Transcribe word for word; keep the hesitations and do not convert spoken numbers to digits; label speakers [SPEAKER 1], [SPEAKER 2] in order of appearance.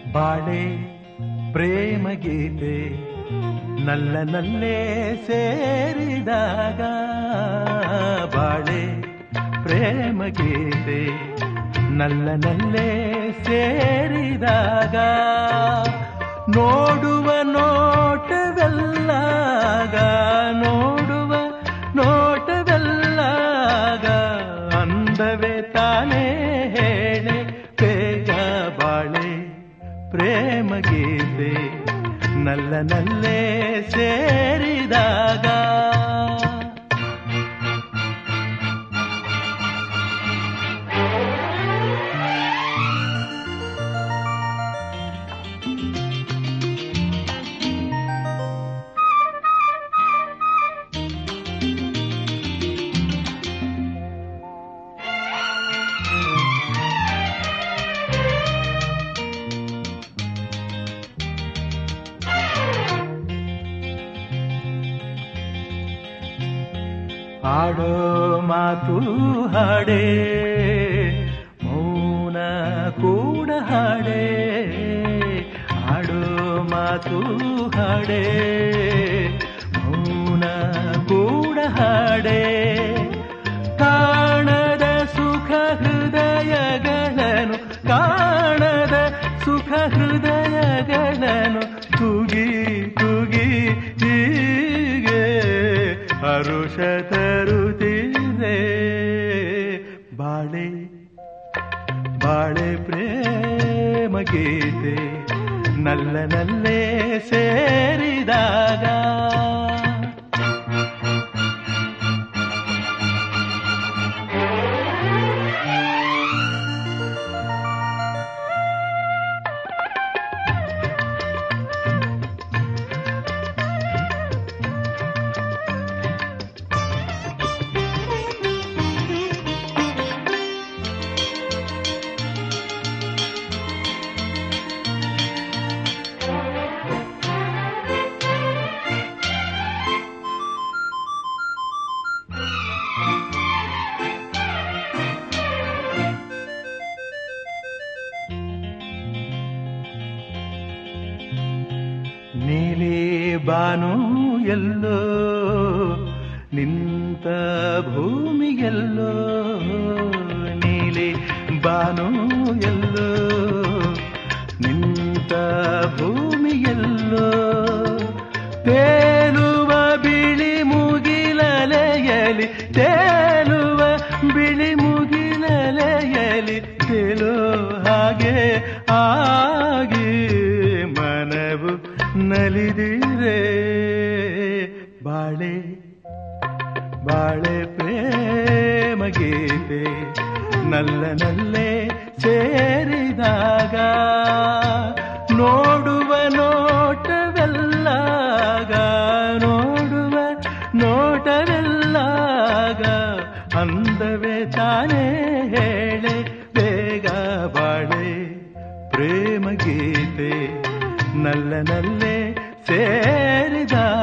[SPEAKER 1] ಬಾಳೆ ಪ್ರೇಮ ಗೀತೆ ನಲ್ಲ ನಲ್ಲೇ ಸೇರಿದಾಗ, ಬಾಳೆ ಪ್ರೇಮ ಗೀತೆ ನಲ್ಲ ನಲ್ಲೇ ಸೇರಿದಾಗ, ನೋಡುವ ನೋಟವೆಲ್ಲಾಗ ನೋಡುವ ನೋಟವೆಲ್ಲಾಗ ಅಂದವೇ ತಾನೇ ಹೇಳೆ ಬೇಗ. ಬಾಳೆ ಪ್ರೇಮ ಗೀತೆ ನಲ್ಲ ನಲ್ಲೇ ಸೇರಿದಾಗ. ಆಡೋ ಮಾತು ಹಾಡೇ ಮೌನ ಕೂಡ ಹಾಡೇ, ಆಡೋ ಮಾತು ಹಾಡೇ ಮೌನ ಕೂಡ ಹಾಡೇ, ಕಾಣದ ಸುಖ ಹೃದಯಗಳನ್ನು ಕಾಣದ ಸುಖ ಹೃದಯಗಳನ್ನು ತುಗಿ ತುಗಿ ಹೀಗೆ ಹರುಷ ತರುತ್ತಿದೆ. ಬಾಳೆ ಬಾಳೆ ಪ್ರೇಮ ಗೀತೆ ನಲ್ಲ ನಲ್ಲೇ ಸೇರಿದಾಗ. ನೀಲಿ ಬಾನು ಎಲ್ಲೋ ನಿಂತ ಭೂಮಿಗೆಲ್ಲೋ, ನೀಲಿ ಬಾನು ಎಲ್ಲೋ ನಿಂತ ಭೂಮಿಗೆಲ್ಲೋ, ತೇಲುವ ಬಿಳಿ ಮುಗಿಲಲೆಯಲಿ ತೇಲುವ ಬಿಳಿ ಮುಗಿಲಲೆಯಲಿ ತೇಲೋ ಹಾಗೆ ಆಗಿ ಮನವು ನಲಿದಿರೆ. ಬಾಳೆ ಬಾಳೆ ಪ್ರೇಮ ಗೀತೆ ನಲ್ಲ ನಲ್ಲೇ ಸೇರಿದಾಗ, ನೋಡುವ ನೋಟವೆಲ್ಲಾಗ ನೋಡುವ ನೋಟವೆಲ್ಲಾಗ ಅಂದವೇ ತಾನೇ ಹೇಳೆ ಬೇಗ. ಬಾಳೆ ಪ್ರೇಮ ಗೀತೆ ನಲ್ಲ ನಲ್ಲೇ ಸೇರಿದಾಗ.